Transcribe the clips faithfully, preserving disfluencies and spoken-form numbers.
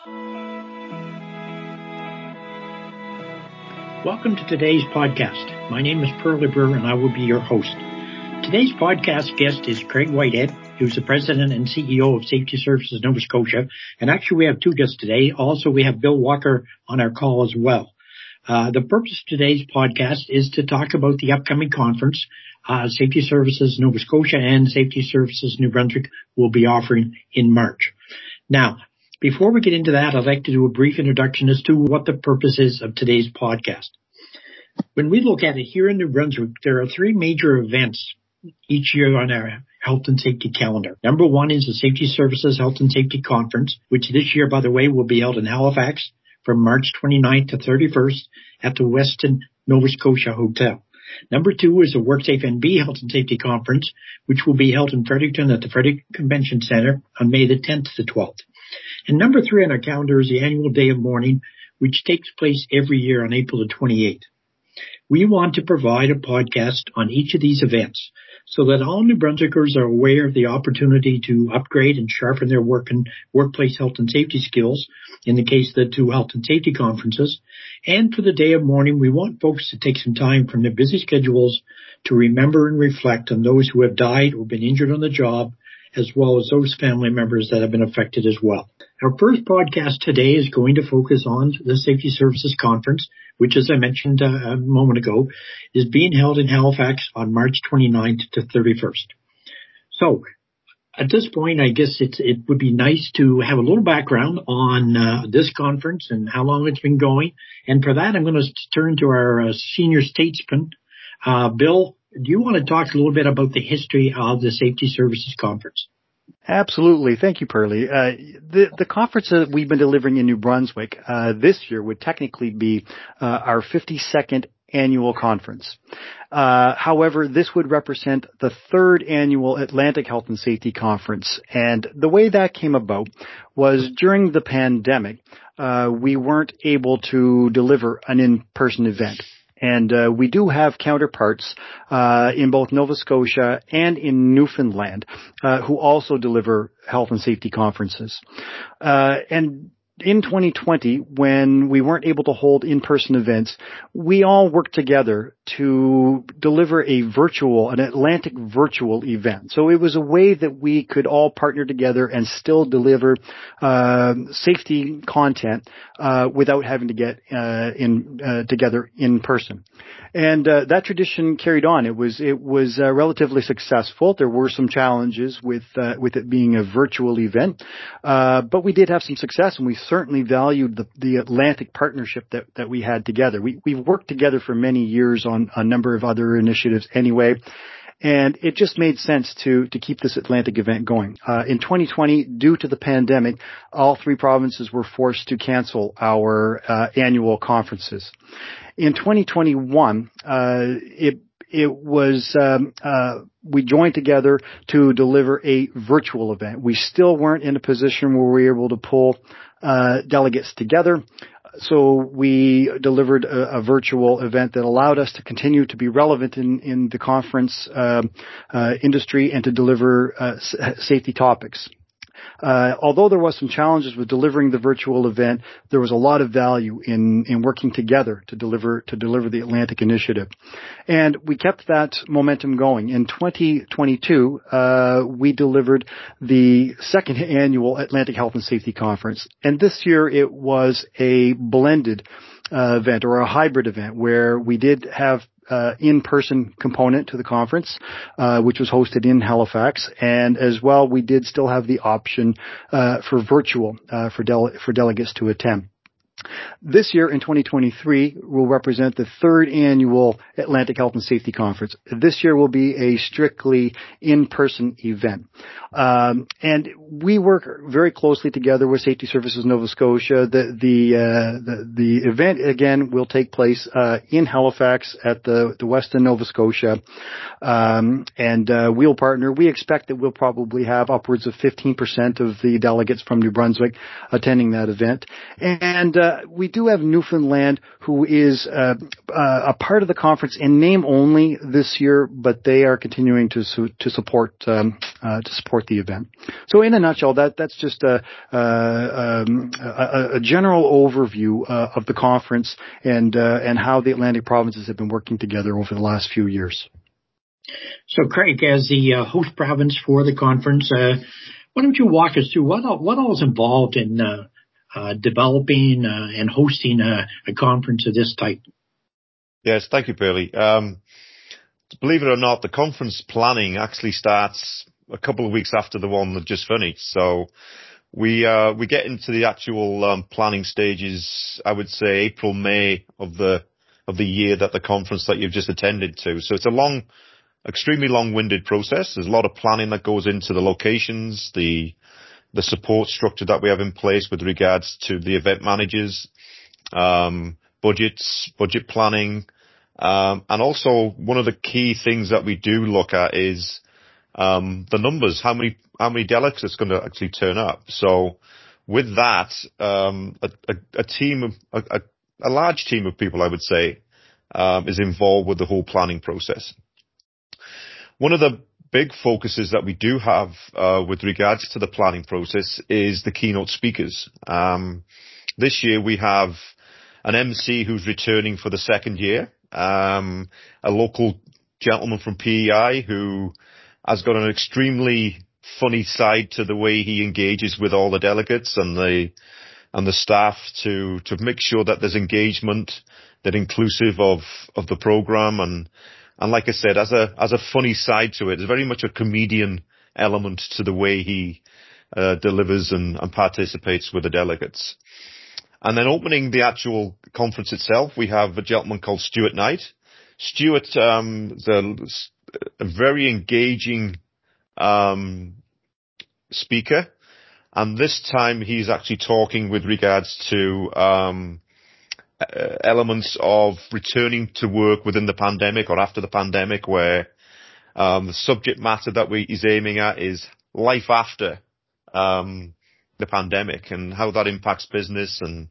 Welcome to today's podcast. My name is Pearlie Brewer and I will be your host. Today's podcast guest is Craig Whitehead, who's the President and C E O of Safety Services Nova Scotia. And actually we have two guests today. Also we have Bill Walker on our call as well. Uh, the purpose of today's podcast is to talk about the upcoming conference uh, Safety Services Nova Scotia and Safety Services New Brunswick will be offering in March. Now, before we get into that, I'd like to do a brief introduction as to what the purpose is of today's podcast. When we look at it here in New Brunswick, there are three major events each year on our health and safety calendar. Number one is the Safety Services Health and Safety Conference, which this year, by the way, will be held in Halifax from March twenty-ninth to thirty-first at the Westin Nova Scotia Hotel. Number two is the WorkSafe N B Health and Safety Conference, which will be held in Fredericton at the Fredericton Convention Centre on May the tenth to the twelfth. And number three on our calendar is the annual Day of Mourning, which takes place every year on April the twenty-eighth. We want to provide a podcast on each of these events so that all New Brunswickers are aware of the opportunity to upgrade and sharpen their work and workplace health and safety skills in the case of the two health and safety conferences. And for the Day of Mourning, we want folks to take some time from their busy schedules to remember and reflect on those who have died or been injured on the job, as well as those family members that have been affected as well. Our first podcast today is going to focus on the Safety Services Conference, which, as I mentioned uh, a moment ago, is being held in Halifax on March twenty-ninth to thirty-first. So, at this point, I guess it's, it would be nice to have a little background on uh, this conference and how long it's been going. And for that, I'm going to turn to our uh, senior statesman, uh, Bill. Do you want to talk a little bit about the history of the Safety Services Conference? Absolutely. Thank you, Pearlie. Uh, the, the conference that we've been delivering in New Brunswick uh, this year would technically be uh, our fifty-second annual conference. Uh, however, this would represent the third annual Atlantic Health and Safety Conference. And the way that came about was during the pandemic, uh, we weren't able to deliver an in-person event. And uh, we do have counterparts uh, in both Nova Scotia and in Newfoundland uh, who also deliver health and safety conferences. Uh, and in twenty twenty, when we weren't able to hold in-person events, we all worked together to deliver a virtual, an Atlantic virtual event. So it was a way that we could all partner together and still deliver uh, safety content uh, without having to get uh, in uh, together in person. And uh, that tradition carried on. It was it was uh, relatively successful. There were some challenges with uh, with it being a virtual event, uh, but we did have some success, and we certainly valued the, the Atlantic partnership that, that we had together. We we've worked together for many years on a number of other initiatives anyway. And it just made sense to, to keep this Atlantic event going. Uh, in twenty twenty, due to the pandemic, all three provinces were forced to cancel our uh, annual conferences. In twenty twenty-one, uh, it it was um, uh, we joined together to deliver a virtual event. We still weren't in a position where we were able to pull uh, delegates together. So we delivered a, a virtual event that allowed us to continue to be relevant in, in the conference uh, uh, industry and to deliver uh, s- safety topics. Uh, although there was some challenges with delivering the virtual event, there was a lot of value in, in working together to deliver to deliver the Atlantic Initiative, and we kept that momentum going. In twenty twenty-two, uh, we delivered the second annual Atlantic Health and Safety Conference, and this year it was a blended uh, event or a hybrid event where we did have Uh, in-person component to the conference, uh, which was hosted in Halifax, and as well, we did still have the option uh, for virtual uh, for dele- for delegates to attend. This year, in twenty twenty-three, will represent the third annual Atlantic Health and Safety Conference. This year will be a strictly in-person event. Um, and we work very closely together with Safety Services Nova Scotia. The the uh, the, the event, again, will take place uh, in Halifax at the, the Westin Nova Scotia. Um, and uh, we'll partner. We expect that we'll probably have upwards of fifteen percent of the delegates from New Brunswick attending that event. And uh, we do have Newfoundland, who is uh, uh, a part of the conference in name only this year, but they are continuing to su- to support um, uh, to support the event. So, in a nutshell, that that's just a a, um, a, a general overview uh, of the conference and uh, and how the Atlantic provinces have been working together over the last few years. So, Craig, as the uh, host province for the conference, uh, why don't you walk us through what all, what all is involved in uh, uh, developing uh, and hosting a, a conference of this type? Yes, thank you, Pearlie. Um, believe it or not, the conference planning actually starts a couple of weeks after the one that just finished. So we uh, we get into the actual um, planning stages, I would say April, May of the of the year that the conference that you've just attended to. So it's a long, extremely long-winded process. There's a lot of planning that goes into the locations, the the support structure that we have in place with regards to the event managers, um, budgets, budget planning, um, and also one of the key things that we do look at is um, the numbers, how many how many delegates it's going to actually turn up. So with that, um, a, a, a team of a, a large team of people, I would say, um, is involved with the whole planning process. One of the big focuses that we do have uh, with regards to the planning process is the keynote speakers. Um, this year we have an M C who's returning for the second year, um, a local gentleman from P E I who has got an extremely funny side to the way he engages with all the delegates and the and the staff to to make sure that there's engagement, that inclusive of of the program. And And like I said, as a as a funny side to it, there's very much a comedian element to the way he uh, delivers and, and participates with the delegates. And then opening the actual conference itself, we have a gentleman called Stuart Knight. Stuart um, is a, a very engaging um, speaker, and this time he's actually talking with regards to um, Uh, elements of returning to work within the pandemic or after the pandemic, where um, the subject matter that we, he's aiming at is life after um, the pandemic and how that impacts business. And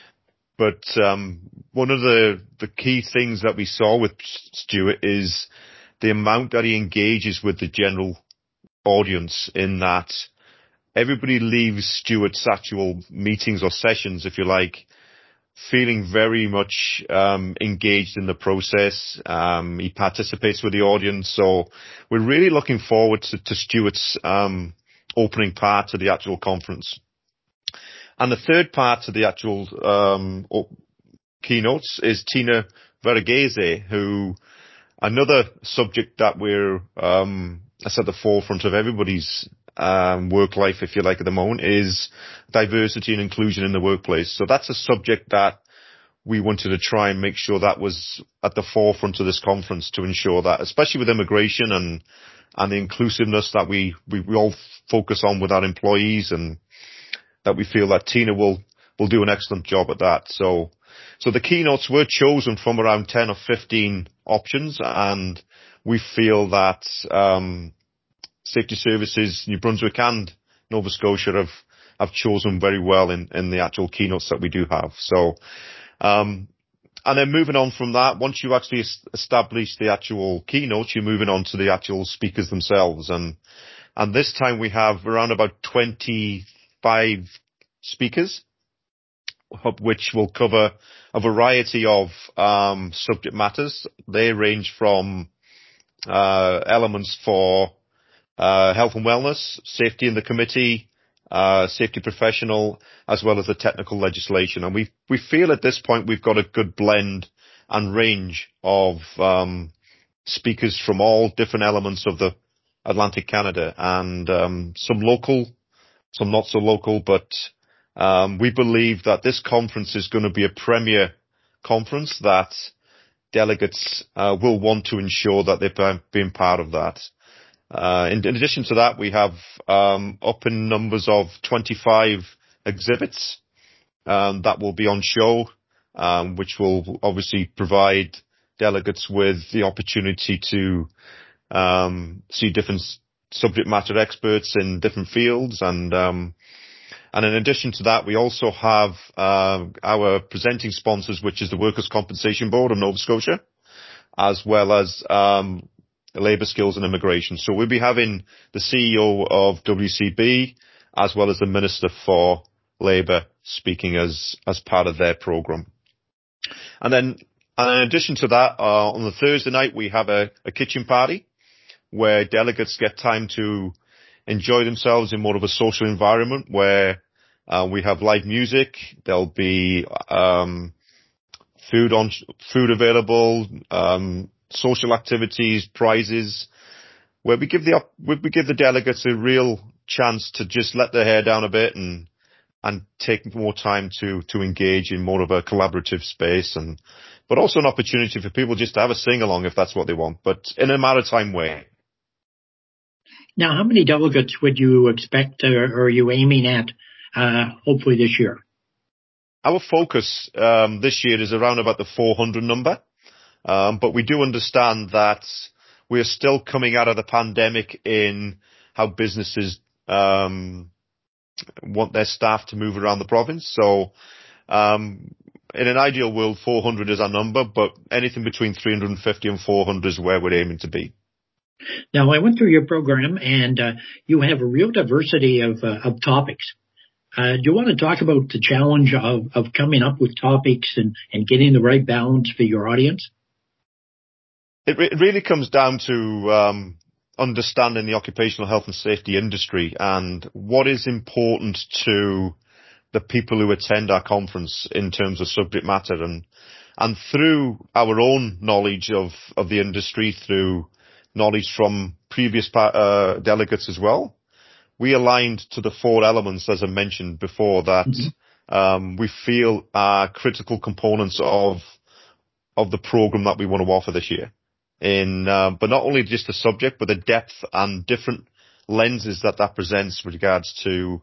but um, one of the the key things that we saw with Stuart is the amount that he engages with the general audience, in that everybody leaves Stuart's actual meetings or sessions, if you like, feeling very much um, engaged in the process. Um, he participates with the audience. So we're really looking forward to, to Stuart's um, opening part to the actual conference. And the third part to the actual um, keynotes is Tina Verghese, who, another subject that we're um, that's at the forefront of everybody's Um, work life, if you like, at the moment, is diversity and inclusion in the workplace. So that's a subject that we wanted to try and make sure that was at the forefront of this conference, to ensure that, especially with immigration and and the inclusiveness that we, we, we all focus on with our employees, and that we feel that Tina will, will do an excellent job at that. So, so the keynotes were chosen from around ten or fifteen options, and we feel that um Safety Services, New Brunswick and Nova Scotia have, have chosen very well in, in the actual keynotes that we do have. So, um, and then moving on from that, once you actually establish the actual keynotes, you're moving on to the actual speakers themselves. And, and this time we have around about twenty-five speakers, which will cover a variety of, um, subject matters. They range from, uh, elements for Uh, health and wellness, safety in the committee, uh, safety professional, as well as the technical legislation. And we we feel at this point we've got a good blend and range of um, speakers from all different elements of the Atlantic Canada, and um, some local, some not so local. But um, we believe that this conference is going to be a premier conference, that delegates uh, will want to ensure that they've been part of that. Uh, in, in addition to that, we have um, up in numbers of twenty-five exhibits um, that will be on show, um, which will obviously provide delegates with the opportunity to um, see different subject matter experts in different fields, and um, And in addition to that, we also have uh, our presenting sponsors, which is the Workers' Compensation Board of Nova Scotia, as well as um, Labour Skills and Immigration. So we'll be having the C E O of W C B as well as the Minister for Labour speaking as, as part of their programme. And then and in addition to that, uh, on the Thursday night, we have a, a kitchen party where delegates get time to enjoy themselves in more of a social environment where uh, we have live music. There'll be um, food on food available, um, social activities, prizes, where we give the where we give the delegates a real chance to just let their hair down a bit and and take more time to to engage in more of a collaborative space, and but also an opportunity for people just to have a sing along if that's what they want, but in a maritime way. Now, how many delegates would you expect, uh, or are you aiming at, uh, hopefully this year? Our focus um, this year is around about the four hundred number, um, but we do understand that we are still coming out of the pandemic in how businesses um, want their staff to move around the province. So um, in an ideal world, four hundred is our number, but anything between three hundred fifty and four hundred is where we're aiming to be. Now, I went through your program, and uh, you have a real diversity of, uh, of topics. Uh, do you want to talk about the challenge of, of coming up with topics and, and getting the right balance for your audience? It, re- it really comes down to um, understanding the occupational health and safety industry and what is important to the people who attend our conference in terms of subject matter. And and through our own knowledge of, of the industry, through knowledge from previous uh, delegates as well, we aligned to the four elements, as I mentioned before, that mm-hmm. um, we feel are critical components of of the program that we want to offer this year. In uh, but not only just the subject, but the depth and different lenses that that presents with regards to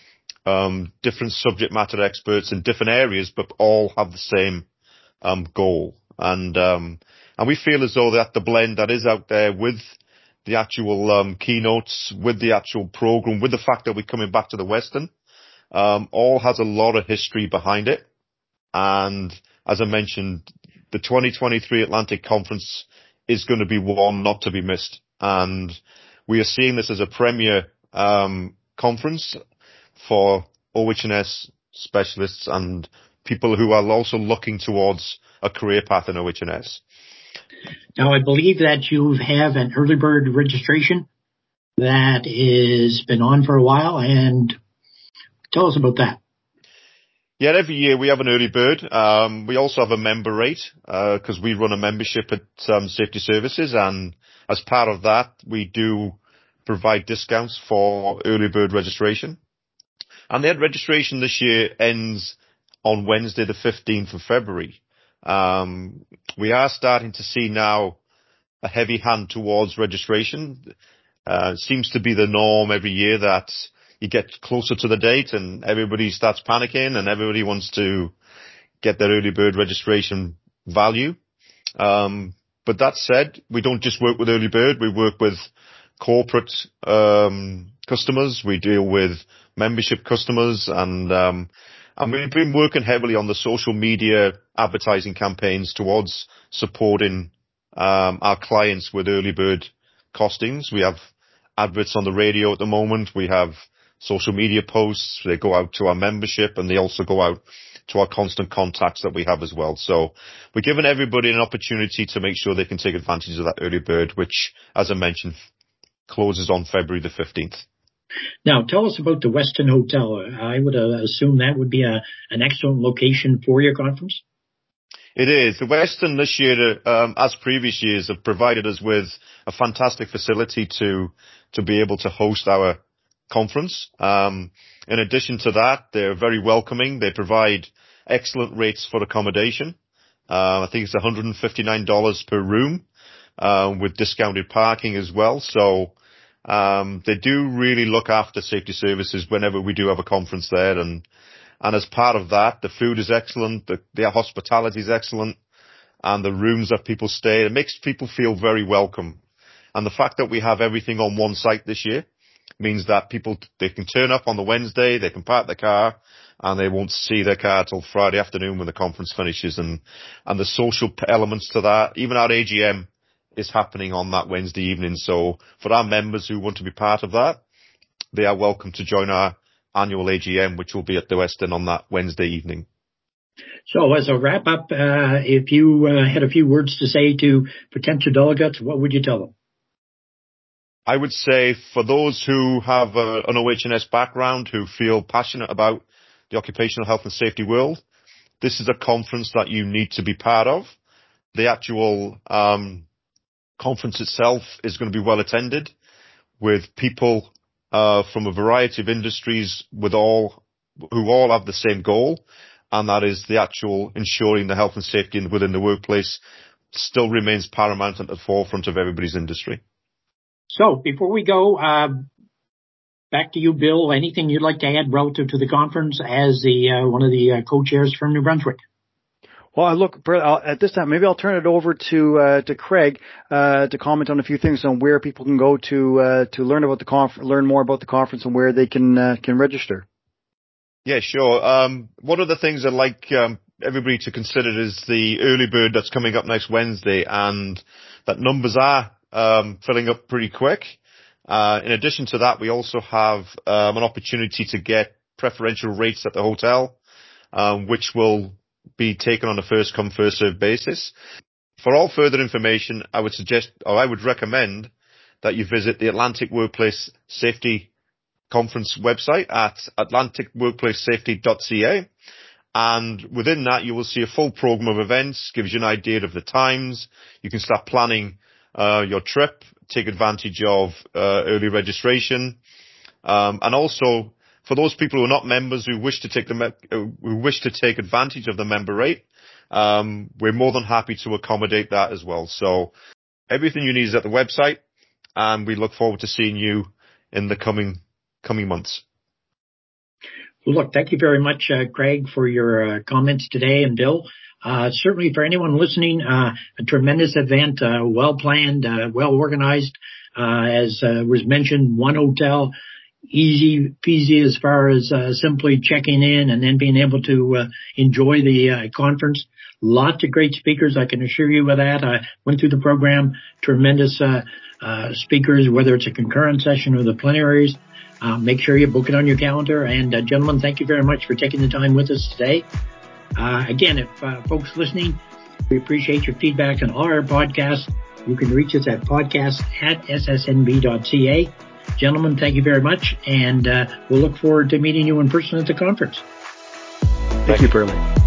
um, different subject matter experts in different areas, but all have the same um, goal. And um, and we feel as though that the blend that is out there with the actual um, keynotes, with the actual program, with the fact that we're coming back to the Western, um, all has a lot of history behind it. And as I mentioned, the twenty twenty-three Atlantic Conference is going to be one not to be missed. And we are seeing this as a premier um, conference for O H and S specialists and people who are also looking towards a career path in O H and S. Now, I believe that you have an early bird registration that has been on for a while, and tell us about that. Yeah, every year we have an early bird. Um, we also have a member rate because uh, we run a membership at um, Safety Services, and as part of that, we do provide discounts for early bird registration. And that registration this year ends on Wednesday, the fifteenth of February. Um, we are starting to see now a heavy hand towards registration. Uh, it seems to be the norm every year that you get closer to the date and everybody starts panicking and everybody wants to get their early bird registration value. Um, but that said, we don't just work with early bird. We work with corporate um, customers. We deal with membership customers, and um, and we've been working heavily on the social media advertising campaigns towards supporting um, our clients with early bird costings. We have adverts on the radio at the moment. We have social media posts. They go out to our membership, and they also go out to our constant contacts that we have as well. So we're giving everybody an opportunity to make sure they can take advantage of that early bird, which, as I mentioned, closes on February the fifteenth. Now, tell us about the Westin Hotel. I would uh, assume that would be a, an excellent location for your conference. It is. The Westin this year, um, as previous years, have provided us with a fantastic facility to to be able to host our conference. Um, in addition to that, they're very welcoming. They provide excellent rates for accommodation. Uh, I think it's one hundred fifty-nine dollars per room, uh, with discounted parking as well. So um, they do really look after Safety Services whenever we do have a conference there. And and as part of that, the food is excellent, the, their hospitality is excellent, and the rooms that people stay, it makes people feel very welcome. And the fact that we have everything on one site this year means that people, they can turn up on the Wednesday, they can park their car, and they won't see their car till Friday afternoon when the conference finishes. And, and the social elements to that, even our A G M is happening on that Wednesday evening. So for our members who want to be part of that, they are welcome to join our annual A G M, which will be at the West End on that Wednesday evening. So as a wrap up, uh, if you uh, had a few words to say to potential delegates, what would you tell them? I would say for those who have a, an O H and S background, who feel passionate about the occupational health and safety world, this is a conference that you need to be part of. The actual um, conference itself is going to be well attended with people uh, from a variety of industries, with all who all have the same goal, and that is the actual ensuring the health and safety within the workplace still remains paramount at the forefront of everybody's industry. So before we go, uh, back to you, Bill. Anything you'd like to add relative to the conference as the uh, one of the uh, co-chairs from New Brunswick? Well, look, at this time, maybe I'll turn it over to uh, to Craig uh, to comment on a few things on where people can go to uh, to learn about the conf- learn more about the conference and where they can uh, can register. Yeah, sure. Um, one of the things I'd like um, everybody to consider is the early bird that's coming up next Wednesday, and that numbers are um, filling up pretty quick. Uh, in addition to that, we also have um, an opportunity to get preferential rates at the hotel, um, which will be taken on a first come, first served basis. For all further information, I would suggest, or I would recommend that you visit the Atlantic Workplace Safety Conference website at atlantic workplace safety dot c a. And within that, you will see a full program of events, gives you an idea of the times. You can start planning uh, your trip, take advantage of uh, early registration. Um, and also, for those people who are not members who wish to take the me- who wish to take advantage of the member rate, um, we're more than happy to accommodate that as well. So everything you need is at the website, and we look forward to seeing you in the coming coming months. Look, thank you very much, uh, Craig, for your uh, comments today, and Bill. Uh, certainly for anyone listening, uh, a tremendous event, uh, well planned, uh, well organized. Uh, as uh, was mentioned, one hotel, easy peasy as far as uh, simply checking in and then being able to uh, enjoy the uh, conference. Lots of great speakers, I can assure you of that. I went through the program, tremendous uh, uh, speakers, whether it's a concurrent session or the plenaries. Uh, make sure you book it on your calendar. And uh, gentlemen, thank you very much for taking the time with us today. Uh, again, if uh, folks listening, we appreciate your feedback on all our podcasts. You can reach us at podcast at s s n b dot c a. Gentlemen, thank you very much, and uh, we'll look forward to meeting you in person at the conference. Thank you, Pearlie.